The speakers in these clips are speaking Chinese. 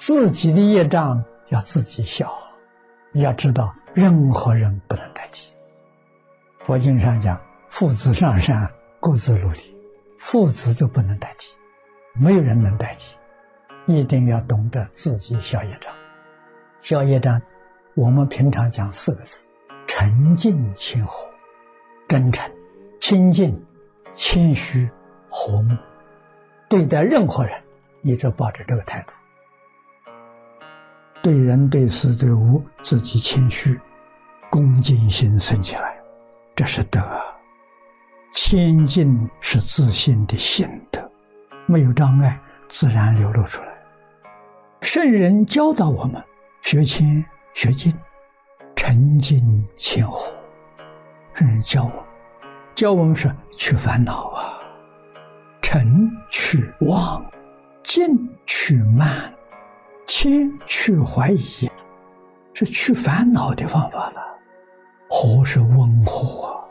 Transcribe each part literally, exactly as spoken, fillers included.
自己的业障要自己消，要知道任何人不能代替。佛经上讲，父子上山，各自努力，父子都不能代替，没有人能代替，一定要懂得自己消业障。消业障，我们平常讲四个字：沉静谦和。真诚、清净、谦虚、和睦，对待任何人，你就抱着这个态度。对人对事对物，自己谦虚，恭敬心生起来，这是德。谦敬是自信的性德，没有障碍，自然流露出来。圣人教导我们学谦学敬，沉静谦和。圣人教我们教我们是去烦恼啊，沉去妄，静去慢，谦去怀疑，是去烦恼的方法了。和是温和啊，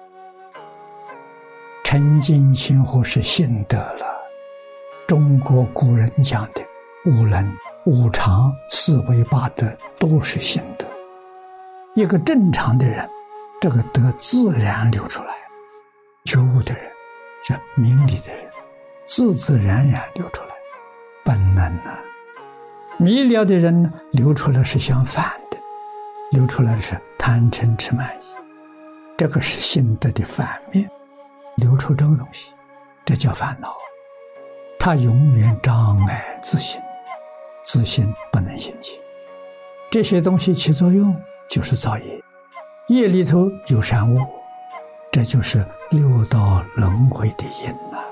沉静谦和是性德了。中国古人讲的五能、五常、四维八德都是性德。一个正常的人，这个德自然流出来。觉悟的人，是明理的人，自自然然流出来，本能啊。迷了的人呢，流出来是相反的，流出来的是贪嗔痴慢疑，这个是性德的反面，流出这个东西，这叫烦恼。它永远障碍自信，自信不能现前。这些东西起作用，就是造业，业里头有善恶，这就是六道轮回的因啊。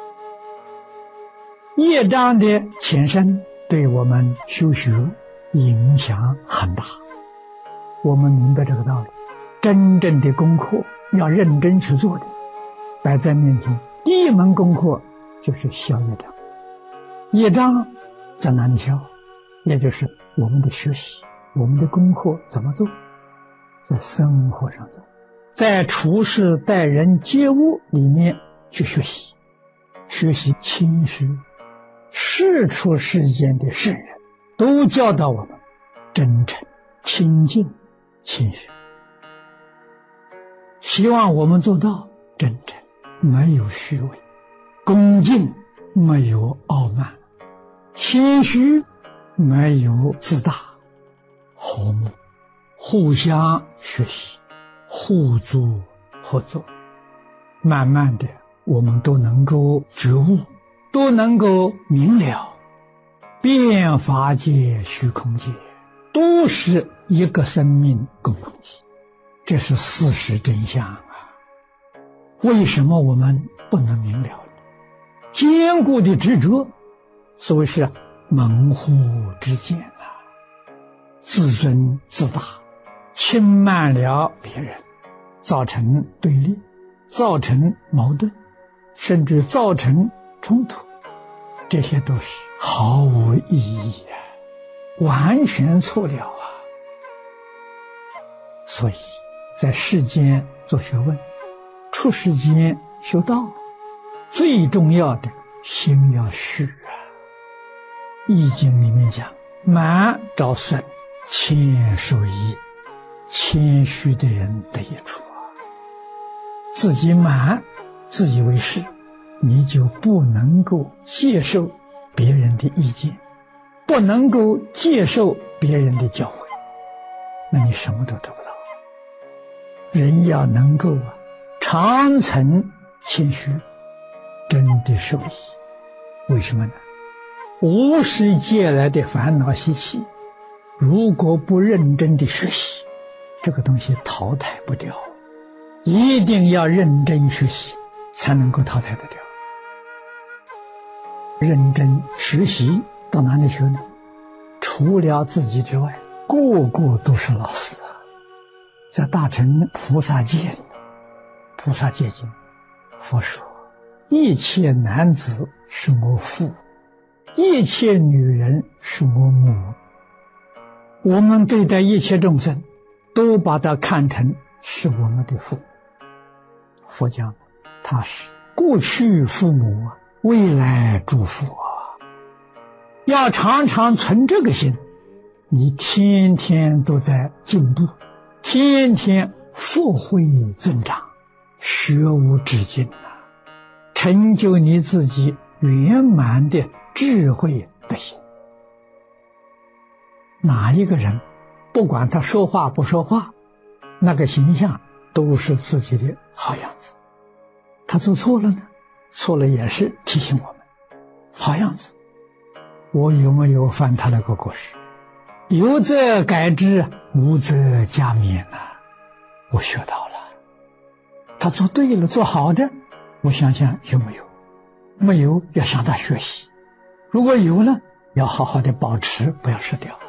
业障的前身对我们修学影响很大，我们明白这个道理。真正的功课要认真去做的，摆在面前，第一门功课就是消业障。业障在哪里消？也就是我们的学习，我们的功课怎么做？在生活上做，在处事待人接物里面去学习，学习谦虚。世出世间的圣人都教导我们真诚、清净、谦虚，希望我们做到真诚，没有虚伪；恭敬，没有傲慢；谦虚，没有自大；和睦，互相学习，互助合作。慢慢的，我们都能够觉悟，都能够明了，变法界、虚空界都是一个生命共同体，这是事实真相啊！为什么我们不能明了？坚固的执着，所谓是门户之见啊，自尊自大，轻慢了别人，造成对立，造成矛盾，甚至造成冲突，这些都是毫无意义啊，完全错了啊！所以在世间做学问，出世间修道，最重要的心要虚啊。易经里面讲，满招损，谦受益，谦虚的人得益处啊。自己满，自以为是，你就不能够接受别人的意见，不能够接受别人的教诲，那你什么都得不到。人要能够啊，常存谦虚，真的受益。为什么呢？无始借来的烦恼习气，如果不认真的学习，这个东西淘汰不掉，一定要认真学习才能够淘汰得掉。认真学习到哪里去呢？除了自己之外，个个都是老师啊。在大乘菩萨戒里，菩萨戒经，佛说一切男子是我父，一切女人是我母。我们对待一切众生，都把它看成是我们的父。佛讲他是过去父母，未来诸父啊。 要常常存这个心，你天天都在进步，天天福慧增长，学无止境啊，成就你自己圆满的智慧德行。哪一个人不管他说话不说话，那个形象都是自己的好样子。他做错了呢，错了也是提醒我们好样子。我有没有犯他那个过失？有则改之，无则加勉啊。我学到了，他做对了，做好的，我想想有没有？没有，要向他学习。如果有了，要好好的保持，不要失掉。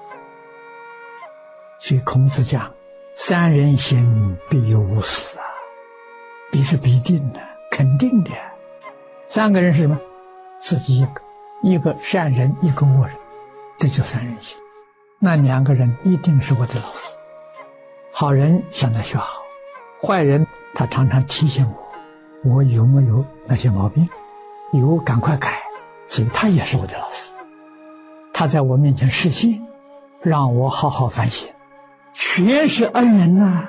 所以孔子讲，三人行，必有我师啊，必是必定的，肯定的。三个人是什么？自己一个，一个善人，一个恶人，这就三人行。那两个人一定是我的老师。好人向他学好，坏人他常常提醒我，我有没有那些毛病，有赶快改，所以他也是我的老师。他在我面前示现，让我好好反省，全是恩人啊。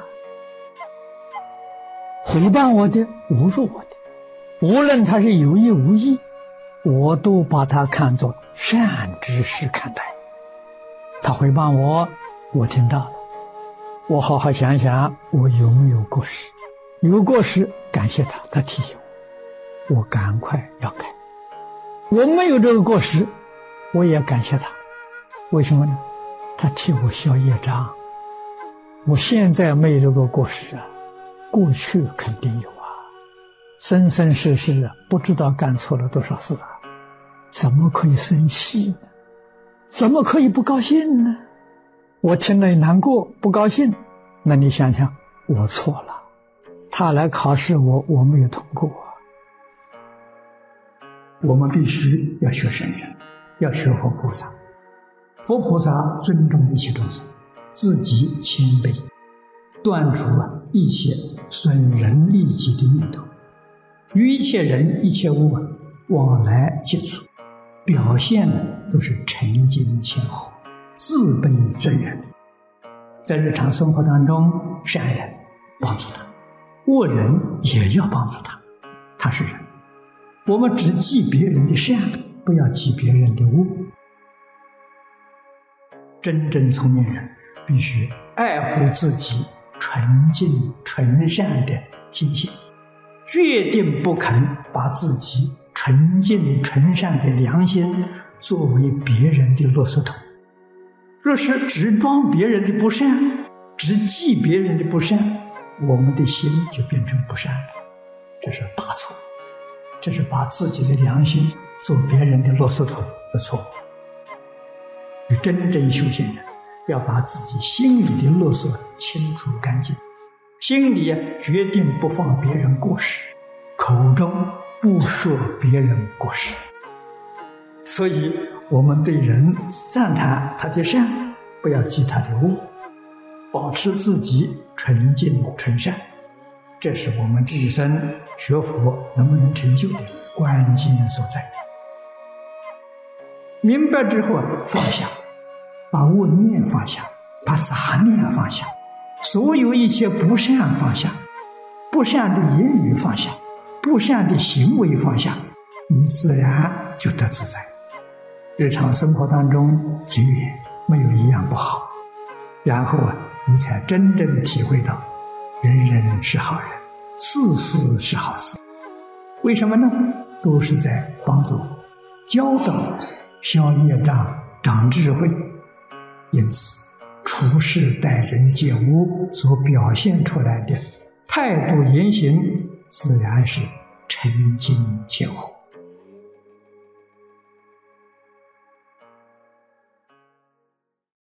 诽谤我的，侮辱我的，无论他是有意无意，我都把他看作善知识看待。他诽谤我，我听到了，我好好想想我有没有过失，有过失感谢他，他提醒我，我赶快要改。我没有这个过失，我也感谢他。为什么呢？他替我消业障。我现在没有这个过失啊，过去肯定有啊，生生世世啊，不知道干错了多少事啊，怎么可以生气呢？怎么可以不高兴呢？我听了难过不高兴，那你想想，我错了，他来考试我，我没有通过啊。我们必须要学圣人，要学佛菩萨。佛菩萨尊重一切众生，自己谦卑，断除了一切损人利己的念头，与一切人一切物往来接触，表现的都是诚敬谦和，自卑尊人。在日常生活当中，善人帮助他，恶人也要帮助他，他是人。我们只记别人的善，不要记别人的恶。真正聪明人必须爱护自己纯净纯善的心性，决定不肯把自己纯净纯善的良心作为别人的垃圾桶。若是只装别人的不善，只记别人的不善，我们的心就变成不善了，这是大错，这是把自己的良心做别人的垃圾桶的错误。真正修行人要把自己心里的垃圾清除干净，心里决定不放别人过失，口中不说别人过失。所以我们对人赞叹他的善，不要记他的恶，保持自己纯净纯善，这是我们这一生学佛能不能成就的关键所在。明白之后放下，把恶念放下，把杂念放下，所有一切不善放下，不善的言语放下，不善的行为放下，你自然就得自在。日常生活当中绝没有一样不好，然后啊，你才真正体会到人人是好人，事事是好事。为什么呢？都是在帮助教导消业障长智慧。因此处事待人接物所表现出来的态度言行，自然是诚敬谦和。